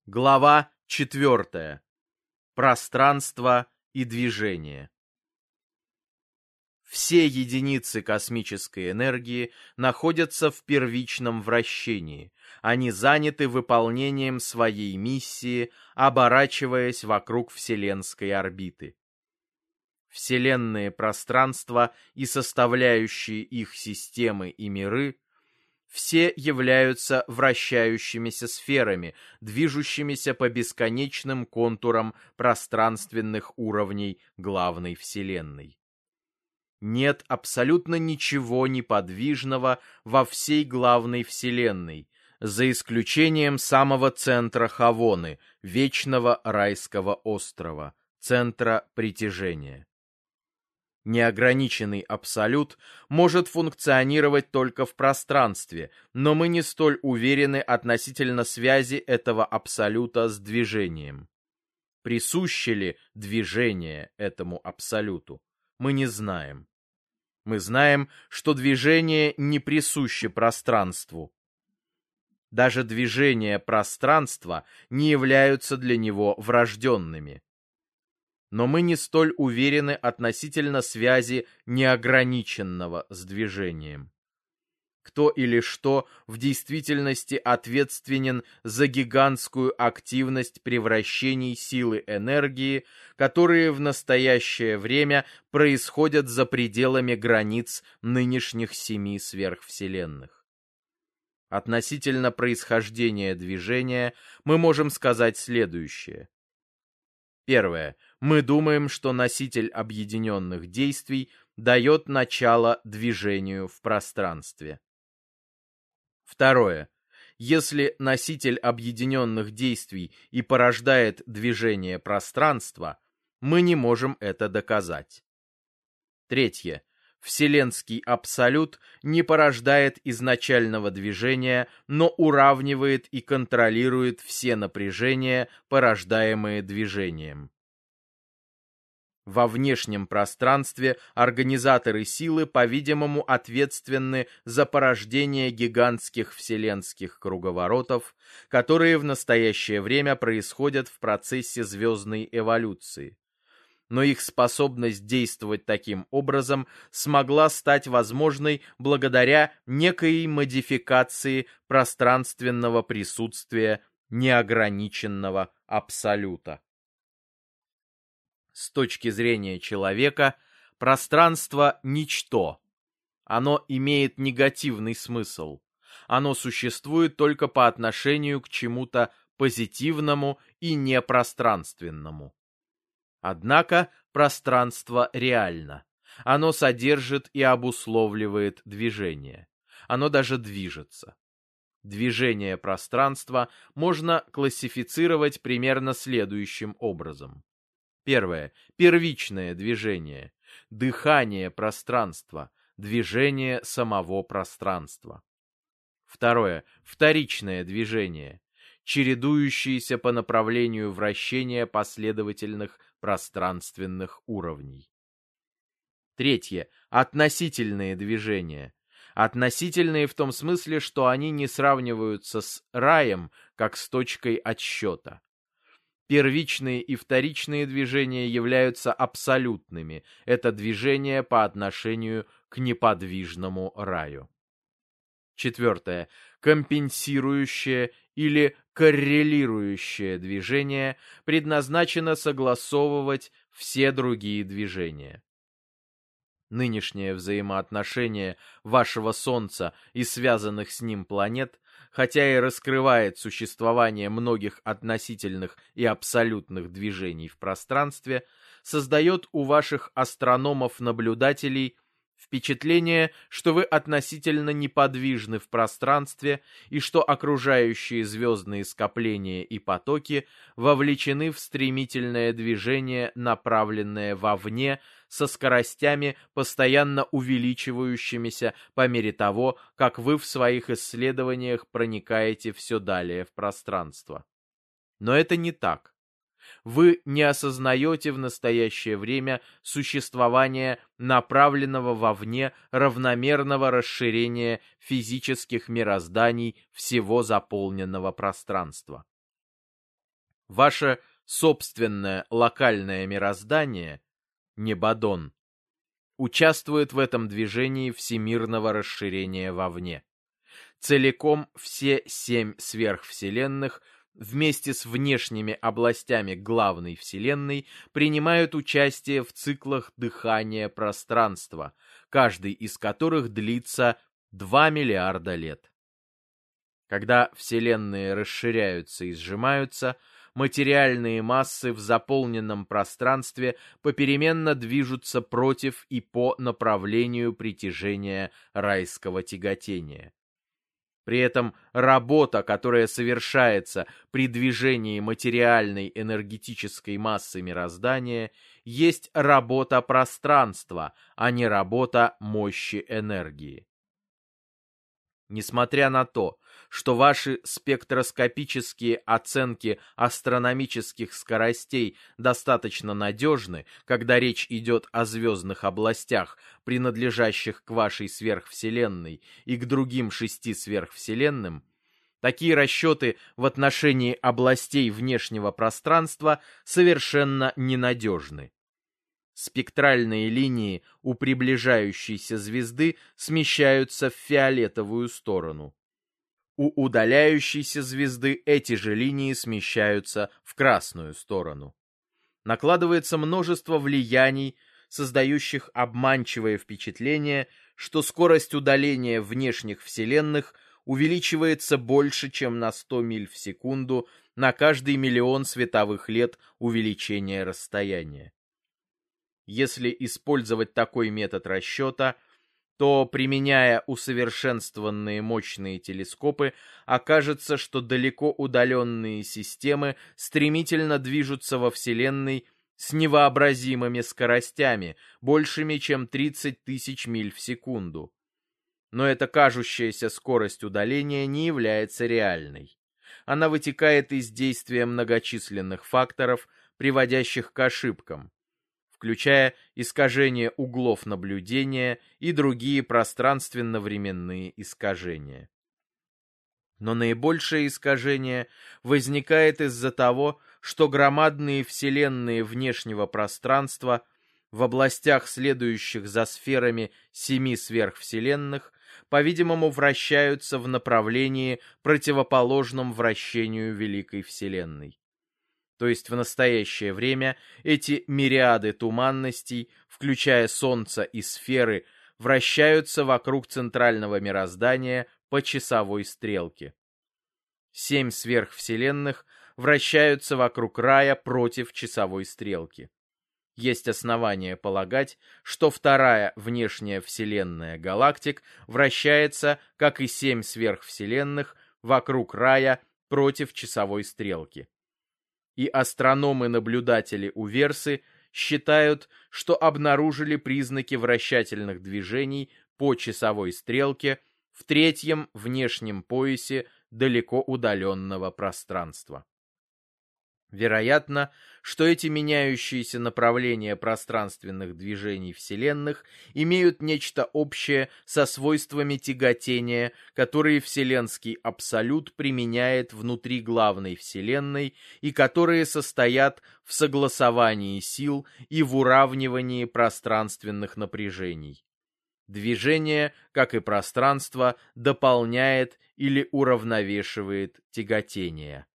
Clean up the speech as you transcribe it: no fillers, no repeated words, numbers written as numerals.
Глава 4. Пространство и движение. Все единицы космической энергии находятся в первичном вращении. Они заняты выполнением своей миссии, оборачиваясь вокруг вселенской орбиты. Вселенные пространства и составляющие их системы и миры все являются вращающимися сферами, движущимися по бесконечным контурам пространственных уровней главной Вселенной. Нет абсолютно ничего неподвижного во всей главной Вселенной, за исключением самого центра Хавоны, вечного райского острова, центра притяжения. Неограниченный абсолют может функционировать только в пространстве, но мы не столь уверены относительно связи этого абсолюта с движением. Присуще ли движение этому абсолюту? Мы не знаем. Мы знаем, что движение не присуще пространству. Даже движения пространства не являются для него врожденными. Но мы не столь уверены относительно связи неограниченного с движением. Кто или что в действительности ответственен за гигантскую активность превращений силы энергии, которые в настоящее время происходят за пределами границ нынешних 7 сверхвселенных? Относительно происхождения движения мы можем сказать следующее. Первое. Мы думаем, что носитель объединенных действий дает начало движению в пространстве. Второе. Если носитель объединенных действий и порождает движение пространства, мы не можем это доказать. Третье. Вселенский абсолют не порождает изначального движения, но уравнивает и контролирует все напряжения, порождаемые движением. Во внешнем пространстве организаторы силы, по-видимому, ответственны за порождение гигантских вселенских круговоротов, которые в настоящее время происходят в процессе звездной эволюции. Но их способность действовать таким образом смогла стать возможной благодаря некой модификации пространственного присутствия неограниченного абсолюта. С точки зрения человека, пространство – ничто. Оно имеет негативный смысл. Оно существует только по отношению к чему-то позитивному и непространственному. Однако пространство реально. Оно содержит и обусловливает движение. Оно даже движется. Движение пространства можно классифицировать примерно следующим образом. Первое. Первичное движение. Дыхание пространства. Движение самого пространства. Второе. Вторичное движение. Чередующиеся по направлению вращения последовательных пространственных уровней. Третье. Относительные движения. Относительные в том смысле, что они не сравниваются с раем, как с точкой отсчета. Первичные и вторичные движения являются абсолютными. Это движение по отношению к неподвижному раю. Четвертое. Компенсирующее или коррелирующее движение предназначено согласовывать все другие движения. Нынешнее взаимоотношение вашего Солнца и связанных с ним планет, хотя и раскрывает существование многих относительных и абсолютных движений в пространстве, создает у ваших астрономов-наблюдателей впечатление, что вы относительно неподвижны в пространстве и что окружающие звездные скопления и потоки вовлечены в стремительное движение, направленное вовне, со скоростями, постоянно увеличивающимися по мере того, как вы в своих исследованиях проникаете все далее в пространство. Но это не так. Вы не осознаете в настоящее время существование направленного вовне равномерного расширения физических мирозданий всего заполненного пространства. Ваше собственное локальное мироздание, Небодон, участвует в этом движении всемирного расширения вовне. Целиком все 7 сверхвселенных вместе с внешними областями главной вселенной принимают участие в циклах дыхания пространства, каждый из которых длится 2 миллиарда лет. Когда вселенные расширяются и сжимаются, материальные массы в заполненном пространстве попеременно движутся против и по направлению притяжения райского тяготения. При этом работа, которая совершается при движении материальной энергетической массы мироздания, есть работа пространства, а не работа мощи энергии. Несмотря на то, что ваши спектроскопические оценки астрономических скоростей достаточно надежны, когда речь идет о звездных областях, принадлежащих к вашей сверхвселенной и к другим 6 сверхвселенным, такие расчеты в отношении областей внешнего пространства совершенно ненадежны. Спектральные линии у приближающейся звезды смещаются в фиолетовую сторону. У удаляющейся звезды эти же линии смещаются в красную сторону. Накладывается множество влияний, создающих обманчивое впечатление, что скорость удаления внешних вселенных увеличивается больше, чем на 100 миль в секунду на каждый миллион световых лет увеличения расстояния. Если использовать такой метод расчета, то, применяя усовершенствованные мощные телескопы, окажется, что далеко удаленные системы стремительно движутся во Вселенной с невообразимыми скоростями, большими, чем 30 тысяч миль в секунду. Но эта кажущаяся скорость удаления не является реальной. Она вытекает из действия многочисленных факторов, приводящих к ошибкам, включая искажение углов наблюдения и другие пространственно-временные искажения. Но наибольшее искажение возникает из-за того, что громадные вселенные внешнего пространства в областях, следующих за сферами 7 сверхвселенных, по-видимому, вращаются в направлении, противоположном вращению Великой Вселенной. То есть в настоящее время эти мириады туманностей, включая Солнце и сферы, вращаются вокруг центрального мироздания по часовой стрелке. 7 сверхвселенных вращаются вокруг рая против часовой стрелки. Есть основания полагать, что вторая внешняя вселенная галактик вращается, как и 7 сверхвселенных, вокруг рая против часовой стрелки. И астрономы-наблюдатели у Версы считают, что обнаружили признаки вращательных движений по часовой стрелке в третьем внешнем поясе далеко удаленного пространства. Вероятно, что эти меняющиеся направления пространственных движений вселенных имеют нечто общее со свойствами тяготения, которые Вселенский Абсолют применяет внутри главной Вселенной и которые состоят в согласовании сил и в уравнивании пространственных напряжений. Движение, как и пространство, дополняет или уравновешивает тяготение.